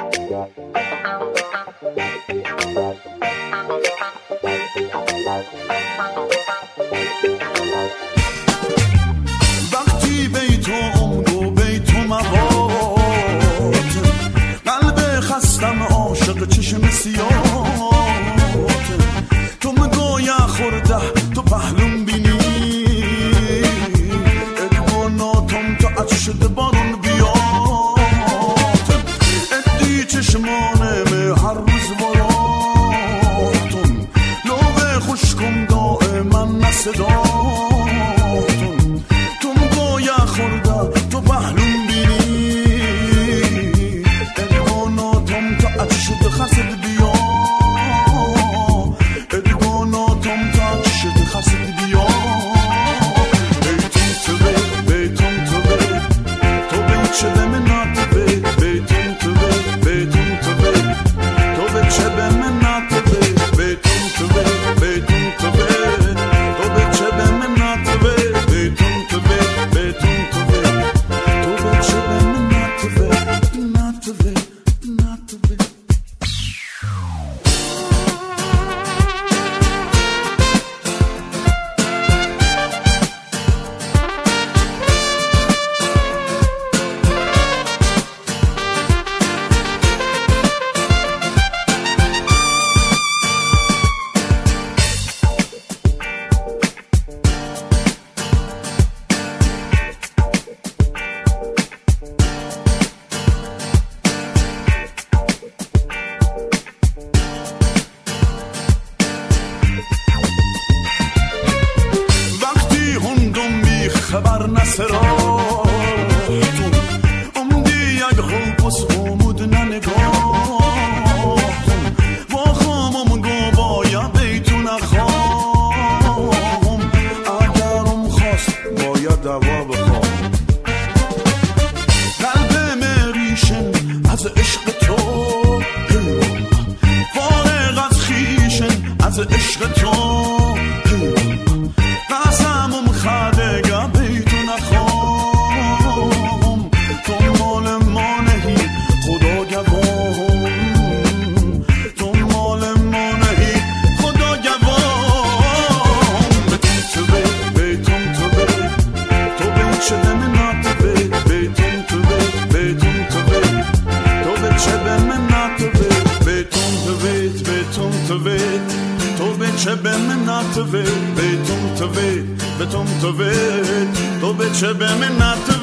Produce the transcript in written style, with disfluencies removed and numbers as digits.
وقتی بیتم گو بیتم موات قلب خستم عاشق چشم سیاهات تو مگویا خورده تو پهلوم بینی ادواناتم تو عشد بارون بیات ادی چشمانم هر روز براتون لوه خوشکم دائما نصداتون تو مگویا خورده تو پهلوم بینی ادواناتم تو عشد خسد بیا ادواناتم تو عشد خسد بیا بیتم تو بیتم تو تو بیچه به منات بیتم تو بیتم تو تو بیچه به منات بیتم تو بیتم تو تو بیچه به منات بیتم تو بیتم تو تو بیچه به منات منات منات خبر نسراتون امدی یک خوبس خمود ننگاهتون با خامم گو بایا بیتون اخوام اگرم خواست باید دوا بخوام قلب مریشن از عشق تو فارغ از خیشن از عشق تو قسمم خدگه بیتون اخوام تو مال ما نهی خدا گوام تو مال ما نهی خدا گوام بیتم تو بیتم تو تو بیچه به منات بیتم تو بیتم تو تو بیچه به منات بیتم تو بیتم تو تو بیچه به منات بیتم تو بیتم تو تو بیچه به منات